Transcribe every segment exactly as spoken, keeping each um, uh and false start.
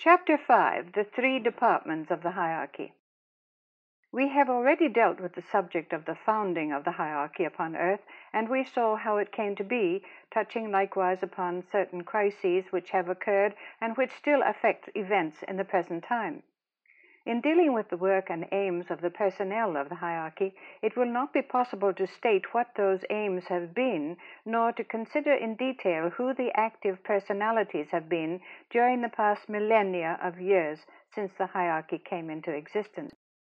Chapter five. The Three Departments of the Hierarchy. We have already dealt with the subject of the founding of the hierarchy upon earth, and we saw how it came to be, touching likewise upon certain crises which have occurred and which still affect events in the present time. In dealing with the work and aims of the personnel of the hierarchy, it will not be possible to state what those aims have been, nor to consider in detail who the active personalities have been during the past millennia of years since the hierarchy came into existence.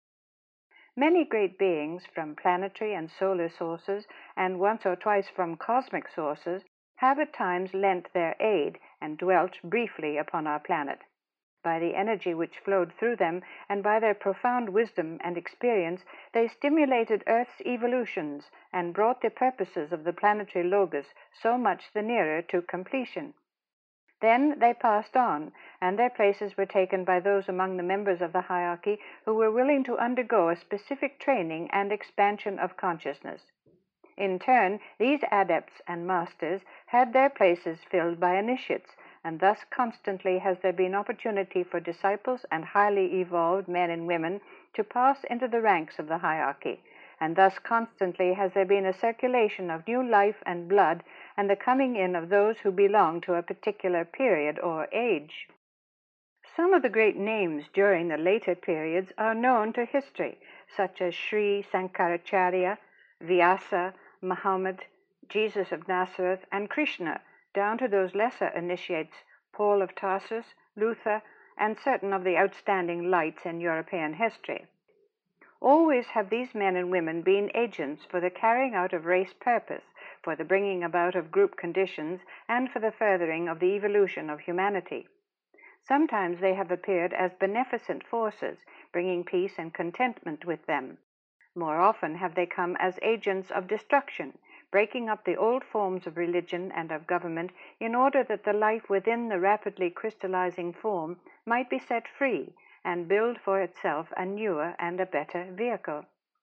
Many great beings from planetary and solar sources, and once or twice from cosmic sources, have at times lent their aid and dwelt briefly upon our planet. By the energy which flowed through them, and by their profound wisdom and experience, they stimulated Earth's evolutions and brought the purposes of the planetary logos so much the nearer to completion. Then they passed on, and their places were taken by those among the members of the hierarchy who were willing to undergo a specific training and expansion of consciousness. In turn, these adepts and masters had their places filled by initiates, and thus constantly has there been opportunity for disciples and highly evolved men and women to pass into the ranks of the hierarchy, and thus constantly has there been a circulation of new life and blood, and the coming in of those who belong to a particular period or age. Some of the great names during the later periods are known to history, such as Sri Sankaracharya, Vyasa, Muhammad, Jesus of Nazareth, and Krishna, down to those lesser initiates, Paul of Tarsus, Luther, and certain of the outstanding lights in European history. Always have these men and women been agents for the carrying out of race purpose, for the bringing about of group conditions, and for the furthering of the evolution of humanity. Sometimes they have appeared as beneficent forces, bringing peace and contentment with them. More often have they come as agents of destruction, breaking up the old forms of religion and of government in order that the life within the rapidly crystallizing form might be set free and build for itself a newer and a better vehicle.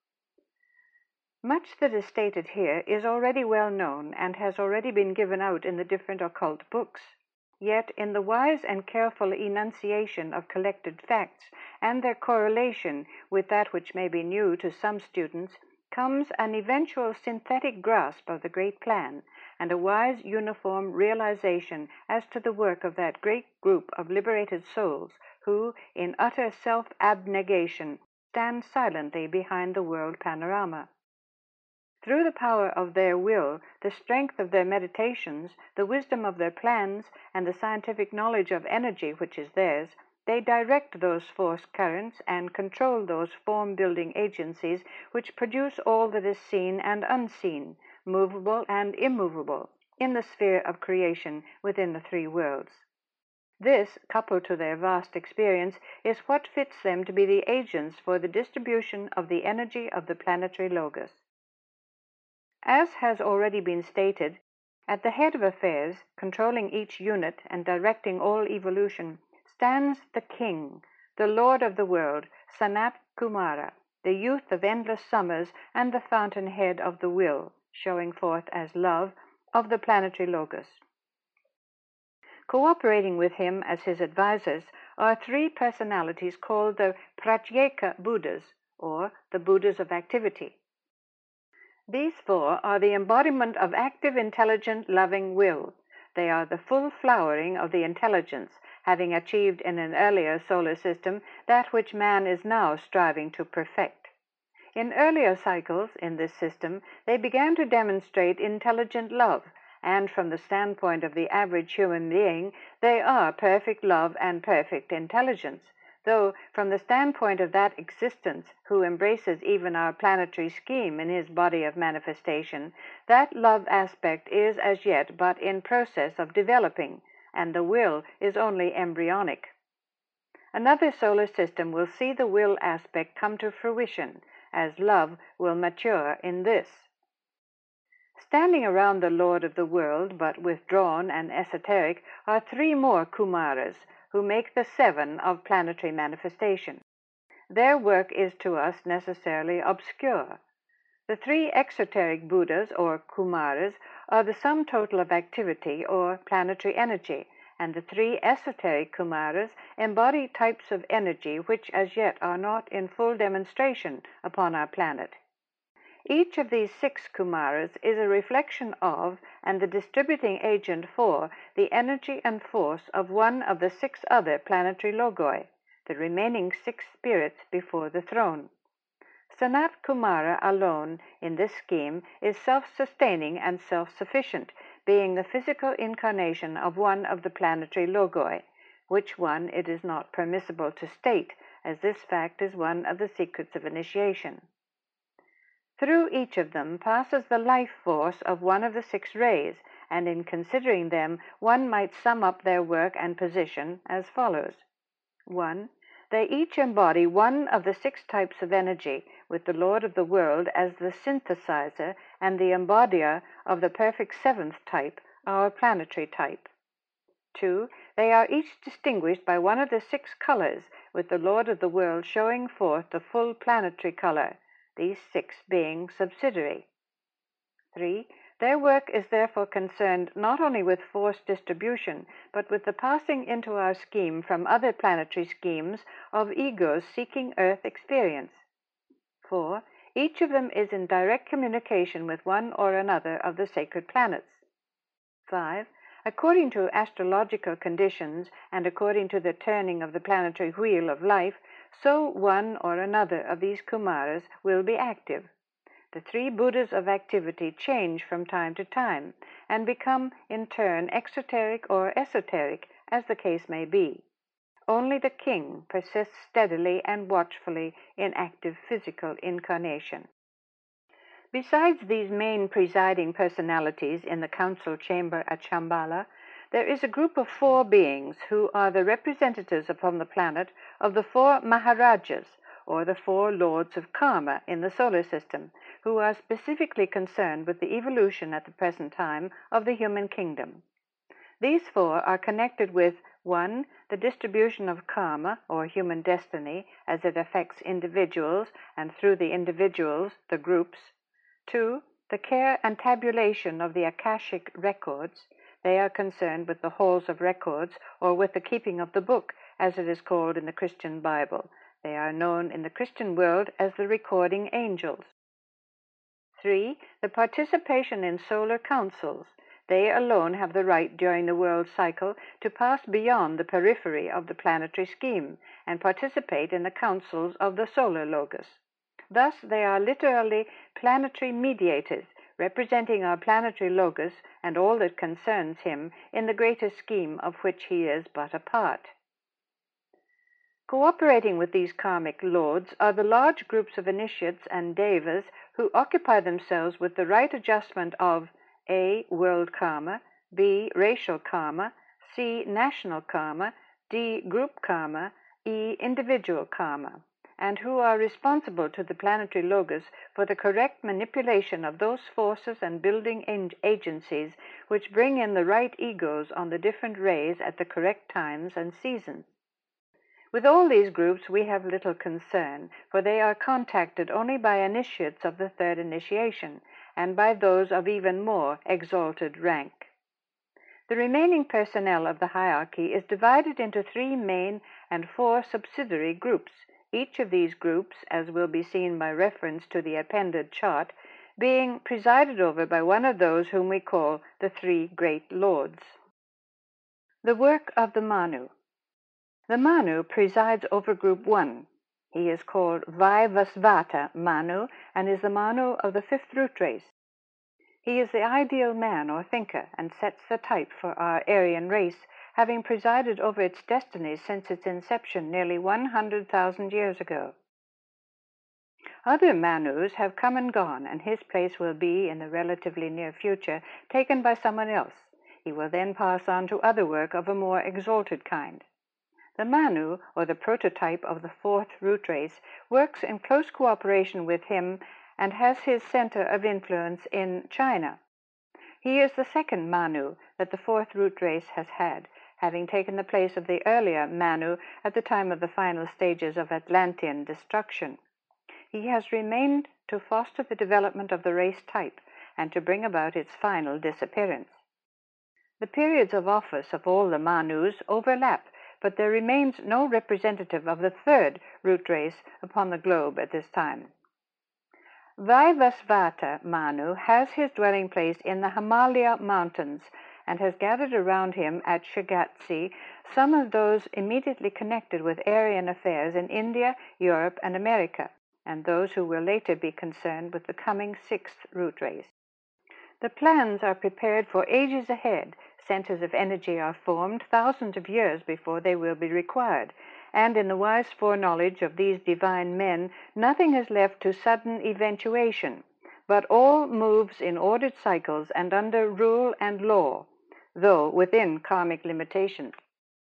Much that is stated here is already well known and has already been given out in the different occult books. Yet in the wise and careful enunciation of collected facts and their correlation with that which may be new to some students, comes an eventual synthetic grasp of the great plan, and a wise uniform realization as to the work of that great group of liberated souls who, in utter self-abnegation, stand silently behind the world panorama. Through the power of their will, the strength of their meditations, the wisdom of their plans, and the scientific knowledge of energy which is theirs, they direct those force currents and control those form-building agencies which produce all that is seen and unseen, movable and immovable, in the sphere of creation within the three worlds. This, coupled to their vast experience, is what fits them to be the agents for the distribution of the energy of the planetary logos. As has already been stated, at the head of affairs, controlling each unit and directing all evolution, stands the King, the Lord of the world, Sanat Kumara, the youth of endless summers and the fountainhead of the will, showing forth as love, of the planetary logos. Cooperating with him as his advisors are three personalities called the Pratyeka Buddhas, or the Buddhas of activity. These four are the embodiment of active, intelligent, loving will. They are the full flowering of the intelligence, having achieved in an earlier solar system that which man is now striving to perfect. In earlier cycles in this system, they began to demonstrate intelligent love, and from the standpoint of the average human being, they are perfect love and perfect intelligence, though from the standpoint of that existence who embraces even our planetary scheme in his body of manifestation, that love aspect is as yet but in process of developing, and the will is only embryonic. Another solar system will see the will aspect come to fruition, as love will mature in this. Standing around the Lord of the world, but withdrawn and esoteric, are three more Kumaras, who make the seven of planetary manifestation. Their work is to us necessarily obscure. The three exoteric Buddhas, or Kumaras, are the sum total of activity, or planetary energy, and the three esoteric Kumaras embody types of energy which as yet are not in full demonstration upon our planet. Each of these six Kumaras is a reflection of and the distributing agent for the energy and force of one of the six other planetary logoi, the remaining six spirits before the throne. Sanat Kumara alone in this scheme is self-sustaining and self-sufficient, being the physical incarnation of one of the planetary logoi, which one it is not permissible to state, as this fact is one of the secrets of initiation. Through each of them passes the life force of one of the six rays, and in considering them, one might sum up their work and position as follows. one. They each embody one of the six types of energy, with the Lord of the world as the synthesizer and the embodier of the perfect seventh type, our planetary type. two. They are each distinguished by one of the six colors, with the Lord of the world showing forth the full planetary color, these six being subsidiary. three. Their work is therefore concerned not only with force distribution, but with the passing into our scheme from other planetary schemes of egos seeking Earth experience. four. Each of them is in direct communication with one or another of the sacred planets. five. According to astrological conditions and according to the turning of the planetary wheel of life, so one or another of these Kumaras will be active. The three Buddhas of activity change from time to time and become in turn exoteric or esoteric, as the case may be. Only the king persists steadily and watchfully in active physical incarnation. Besides these main presiding personalities in the council chamber at Shambhala, there is a group of four beings who are the representatives upon the planet of the four Maharajas, or the four lords of karma in the solar system, who are specifically concerned with the evolution at the present time of the human kingdom. These four are connected with one. The distribution of karma, or human destiny, as it affects individuals, and through the individuals, the groups. two. The care and tabulation of the Akashic records. They are concerned with the halls of records, or with the keeping of the book, as it is called in the Christian Bible. They are known in the Christian world as the recording angels. three. The participation in solar councils. They alone have the right during the world cycle to pass beyond the periphery of the planetary scheme and participate in the councils of the solar logos. Thus they are literally planetary mediators, representing our planetary logos and all that concerns him in the greater scheme of which he is but a part. Cooperating with these karmic lords are the large groups of initiates and devas who occupy themselves with the right adjustment of A. World karma, B. Racial karma, C. National karma, D. Group karma, E. Individual karma, and who are responsible to the planetary logos for the correct manipulation of those forces and building agencies which bring in the right egos on the different rays at the correct times and seasons. With all these groups we have little concern, for they are contacted only by initiates of the third initiation, and by those of even more exalted rank. The remaining personnel of the hierarchy is divided into three main and four subsidiary groups, each of these groups, as will be seen by reference to the appended chart, being presided over by one of those whom we call the three great lords. The work of the Manu. The Manu presides over Group one. He is called Vaivasvata Manu and is the Manu of the fifth root race. He is the ideal man or thinker and sets the type for our Aryan race, having presided over its destinies since its inception nearly one hundred thousand years ago. Other Manus have come and gone, and his place will be, in the relatively near future, taken by someone else. He will then pass on to other work of a more exalted kind. The Manu, or the prototype of the fourth root race, works in close cooperation with him and has his center of influence in China. He is the second Manu that the fourth root race has had, having taken the place of the earlier Manu at the time of the final stages of Atlantean destruction. He has remained to foster the development of the race type and to bring about its final disappearance. The periods of office of all the Manus overlap, but there remains no representative of the third root race upon the globe at this time. Vaivasvata Manu has his dwelling place in the Himalaya mountains and has gathered around him at Shagatsi some of those immediately connected with Aryan affairs in India, Europe, and America, and those who will later be concerned with the coming sixth root race. The plans are prepared for ages ahead. Centers of energy are formed thousands of years before they will be required, and in the wise foreknowledge of these divine men, nothing is left to sudden eventuation, but all moves in ordered cycles and under rule and law, though within karmic limitations.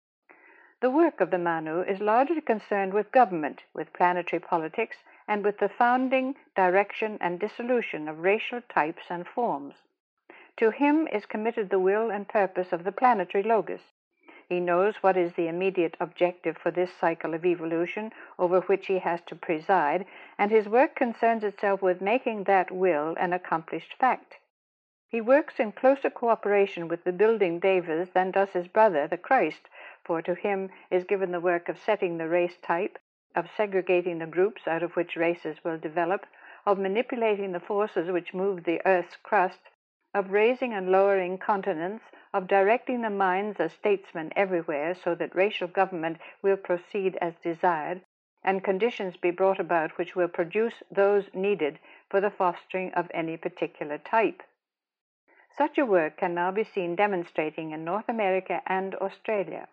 The work of the Manu is largely concerned with government, with planetary politics, and with the founding, direction, and dissolution of racial types and forms. To him is committed the will and purpose of the planetary logos. He knows what is the immediate objective for this cycle of evolution over which he has to preside, and his work concerns itself with making that will an accomplished fact. He works in closer cooperation with the building devas than does his brother, the Christ, for to him is given the work of setting the race type, of segregating the groups out of which races will develop, of manipulating the forces which move the earth's crust, of raising and lowering continents, of directing the minds of statesmen everywhere so that racial government will proceed as desired, and conditions be brought about which will produce those needed for the fostering of any particular type. Such a work can now be seen demonstrating in North America and Australia.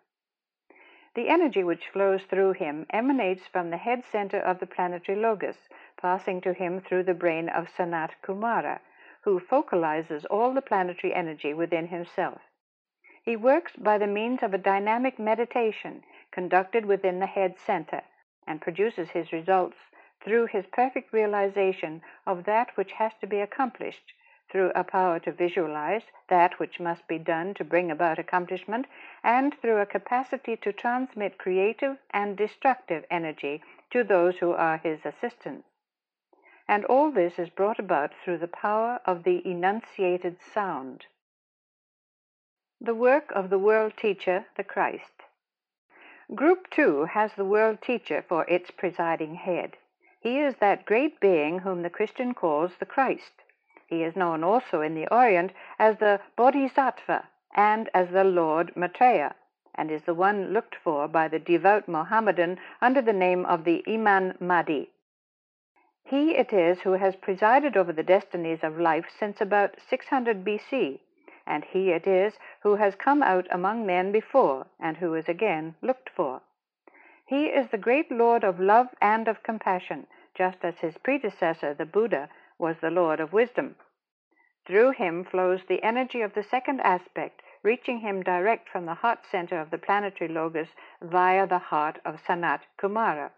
The energy which flows through him emanates from the head center of the planetary logos, passing to him through the brain of Sanat Kumara, who focalizes all the planetary energy within himself. He works by the means of a dynamic meditation conducted within the head center, and produces his results through his perfect realization of that which has to be accomplished, through a power to visualize that which must be done to bring about accomplishment, and through a capacity to transmit creative and destructive energy to those who are his assistants. And all this is brought about through the power of the enunciated sound. The work of the World Teacher, the Christ. Group two has the World Teacher for its presiding head. He is that great being whom the Christian calls the Christ. He is known also in the Orient as the Bodhisattva and as the Lord Maitreya, and is the one looked for by the devout Mohammedan under the name of the Imam Mahdi. He it is who has presided over the destinies of life since about six hundred B C, and he it is who has come out among men before, and who is again looked for. He is the great Lord of love and of compassion, just as his predecessor, the Buddha, was the Lord of wisdom. Through him flows the energy of the second aspect, reaching him direct from the heart center of the planetary logos via the heart of Sanat Kumara.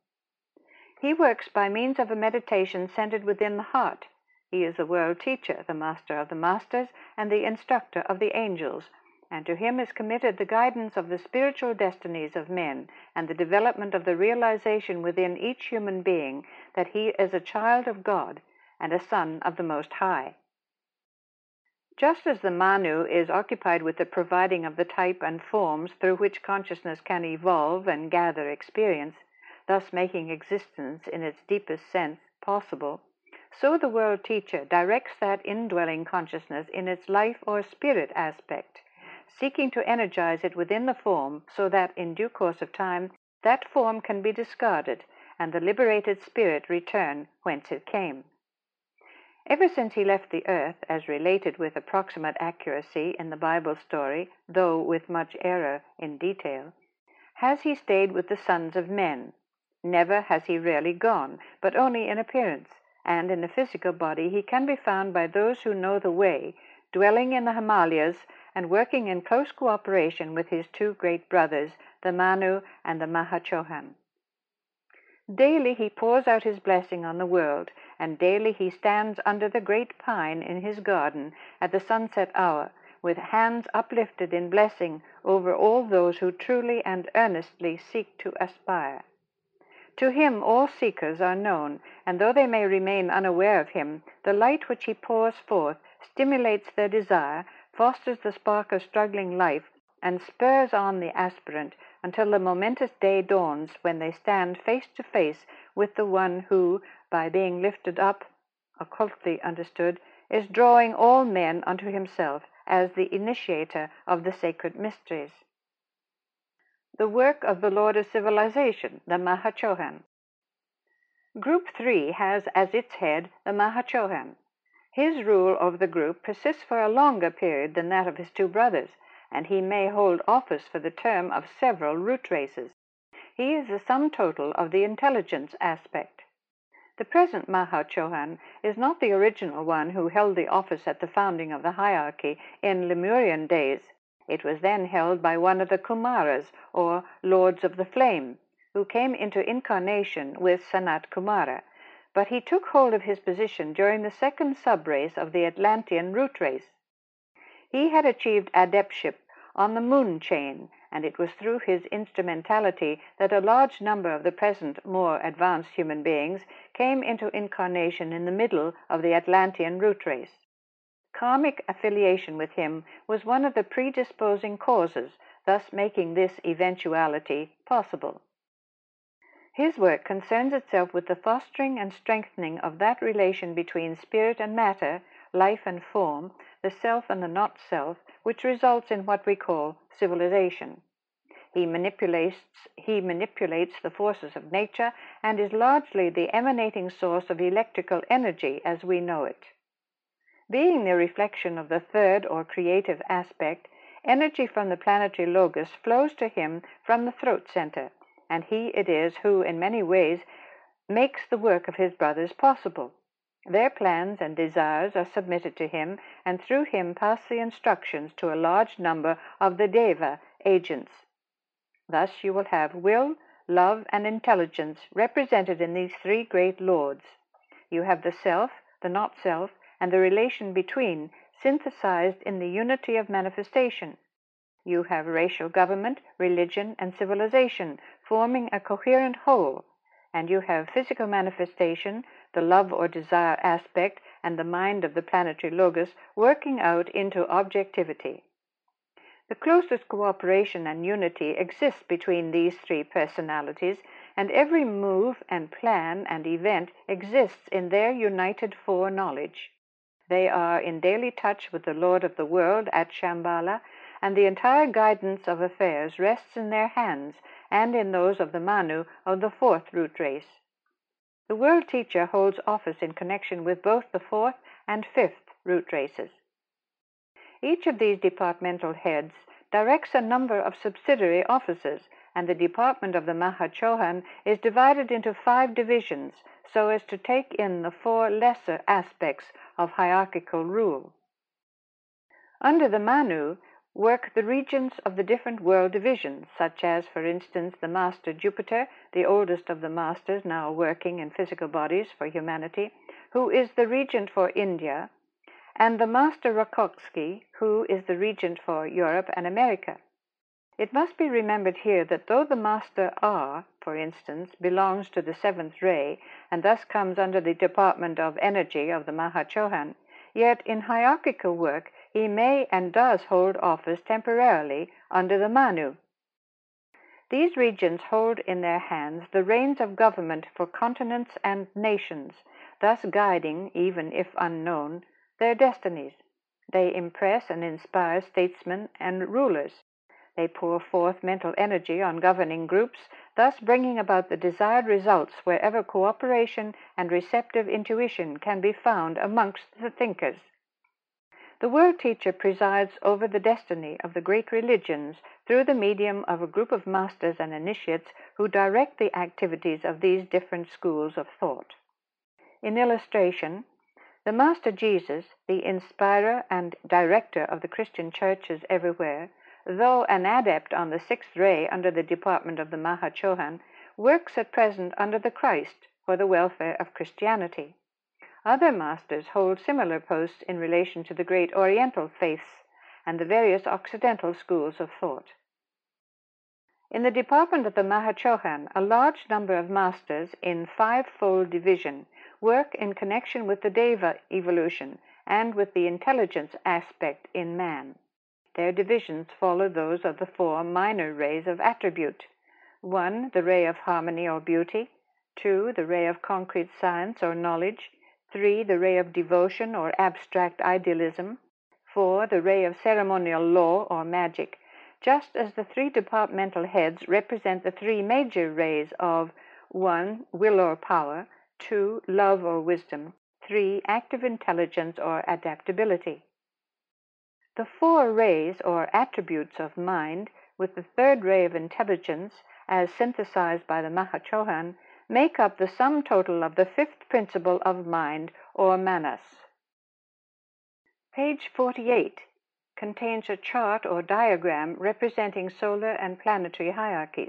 He works by means of a meditation centered within the heart. He is the world teacher, the master of the masters, and the instructor of the angels, and to him is committed the guidance of the spiritual destinies of men and the development of the realization within each human being that he is a child of God and a son of the Most High. Just as the Manu is occupied with the providing of the type and forms through which consciousness can evolve and gather experience, thus making existence in its deepest sense possible, so the world teacher directs that indwelling consciousness in its life or spirit aspect, seeking to energize it within the form so that in due course of time that form can be discarded and the liberated spirit return whence it came. Ever since he left the earth, as related with approximate accuracy in the Bible story, though with much error in detail, has he stayed with the sons of men. Never has he really gone, but only in appearance, and in the physical body he can be found by those who know the way, dwelling in the Himalayas and working in close cooperation with his two great brothers, the Manu and the Mahachohan. Daily he pours out his blessing on the world, and daily he stands under the great pine in his garden at the sunset hour, with hands uplifted in blessing over all those who truly and earnestly seek to aspire. To him all seekers are known, and though they may remain unaware of him, the light which he pours forth stimulates their desire fosters the spark of struggling life, and spurs on the aspirant until the momentous day dawns when they stand face to face with the one who, by being lifted up, occultly understood, is drawing all men unto himself as the initiator of the sacred mysteries. The work of the Lord of Civilization, the Mahachohan. Group three has as its head the Mahachohan. His rule over the group persists for a longer period than that of his two brothers, and he may hold office for the term of several root races. He is the sum total of the intelligence aspect. The present Mahachohan is not the original one who held the office at the founding of the hierarchy in Lemurian days. It was then held by one of the Kumaras, or Lords of the Flame, who came into incarnation with Sanat Kumara, but he took hold of his position during the second subrace of the Atlantean root race. He had achieved adeptship on the moon chain, and it was through his instrumentality that a large number of the present more advanced human beings came into incarnation in the middle of the Atlantean root race. Karmic affiliation with him was one of the predisposing causes, thus making this eventuality possible. His work concerns itself with the fostering and strengthening of that relation between spirit and matter, life and form, the self and the not-self, which results in what we call civilization. He manipulates, he manipulates the forces of nature and is largely the emanating source of electrical energy as we know it. Being the reflection of the third or creative aspect, energy from the planetary logos flows to him from the throat center, and he it is who, in many ways, makes the work of his brothers possible. Their plans and desires are submitted to him, and through him pass the instructions to a large number of the Deva agents. Thus you will have will, love, and intelligence represented in these three great lords. You have the self, the not-self, and the relation between synthesized in the unity of manifestation. You have racial government, religion, and civilization forming a coherent whole, and you have physical manifestation, the love or desire aspect, and the mind of the planetary logos working out into objectivity. The closest cooperation and unity exists between these three personalities, and every move and plan and event exists in their united foreknowledge. They are in daily touch with the Lord of the world at Shambhala, and the entire guidance of affairs rests in their hands and in those of the Manu of the fourth root race. The world teacher holds office in connection with both the fourth and fifth root races. Each of these departmental heads directs a number of subsidiary offices, and the department of the Mahachohan is divided into five divisions so as to take in the four lesser aspects of hierarchical rule. Under the Manu work the regents of the different world divisions, such as, for instance, the Master Jupiter, the oldest of the masters now working in physical bodies for humanity, who is the regent for India, and the Master Rakotsky, who is the regent for Europe and America. It must be remembered here that though the Master R, for instance, belongs to the seventh ray, and thus comes under the department of energy of the Mahachohan, yet in hierarchical work he may and does hold office temporarily under the Manu. These regents hold in their hands the reins of government for continents and nations, thus guiding, even if unknown, their destinies. They impress and inspire statesmen and rulers. They pour forth mental energy on governing groups, thus bringing about the desired results wherever cooperation and receptive intuition can be found amongst the thinkers. The world teacher presides over the destiny of the great religions through the medium of a group of masters and initiates who direct the activities of these different schools of thought. In illustration, the Master Jesus, the inspirer and director of the Christian churches everywhere, though an adept on the sixth ray under the department of the Mahachohan, works at present under the Christ for the welfare of Christianity. Other masters hold similar posts in relation to the great Oriental faiths and the various Occidental schools of thought. In the department of the Mahachohan, a large number of masters in five-fold division work in connection with the Deva evolution and with the intelligence aspect in man. Their divisions follow those of the four minor rays of attribute. One, the ray of harmony or beauty. Two, the ray of concrete science or knowledge. Three, the ray of devotion or abstract idealism. Four, the ray of ceremonial law or magic, just as the three departmental heads represent the three major rays of one, will or power, two, love or wisdom, three, active intelligence or adaptability. The four rays or attributes of mind, with the third ray of intelligence, as synthesized by the Mahachohan, make up the sum total of the fifth principle of mind, or manas. Page forty-eight contains a chart or diagram representing solar and planetary hierarchies.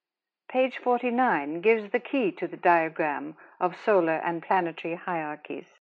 Page forty-nine gives the key to the diagram of solar and planetary hierarchies.